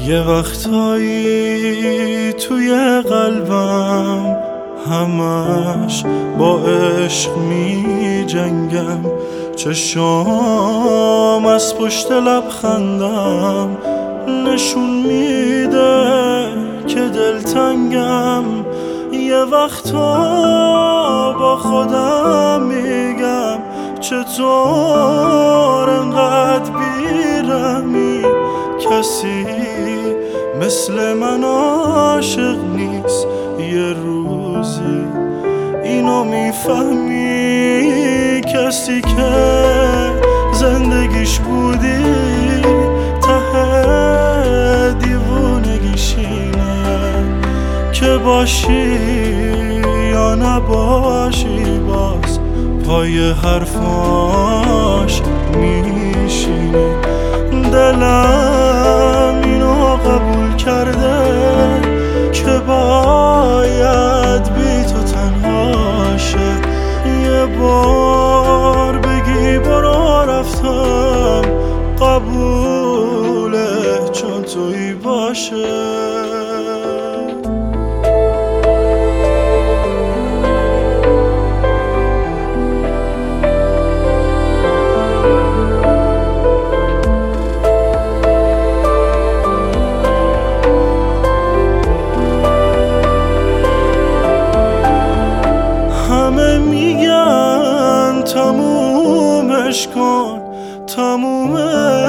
یه وقتایی توی قلبم همش با عشق می جنگم، چشام از پشت لبخندم نشون میده که دلتنگم. یه وقتا با خودم میگم چطور انقدر بیرحمی، کسی مثل من عاشق نیست. یه روزی اینو میفهمی، کسی که زندگیش بودی ته دیوونگیش اینه که باشی یا نباشی باز پای حرفاش میشینی. دلم اینو قبول کرده که باید بی تو تنها شه. یه بار بگی برو رفتم قبوله، چون تویی باشه. همه میگن تمومش کن، تموم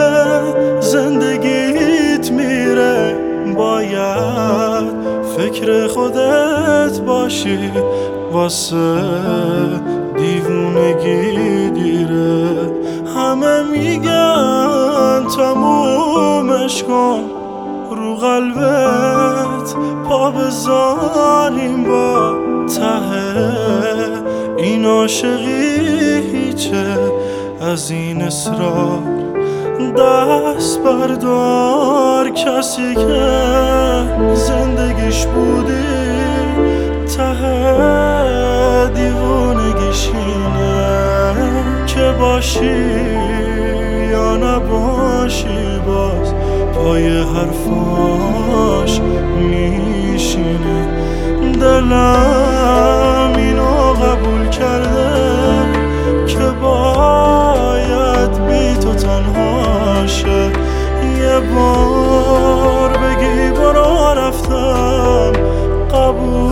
زندگیت میره، باید فکر خودت باشی، واسه دیوونگی دیره. همه میگن تمومش کن، رو قلبت پا بذاریم با ته این عاشقی هیچه از این اصرار. دست بردار، کسی که زندگیش بودی ته دیوونگیش اینه که باشی یا نباشی باز پای حرفاش میشینه. دلم اینو قبول کرده که باید بی تو تنها شه. یه بار بگی برو رفتم قبول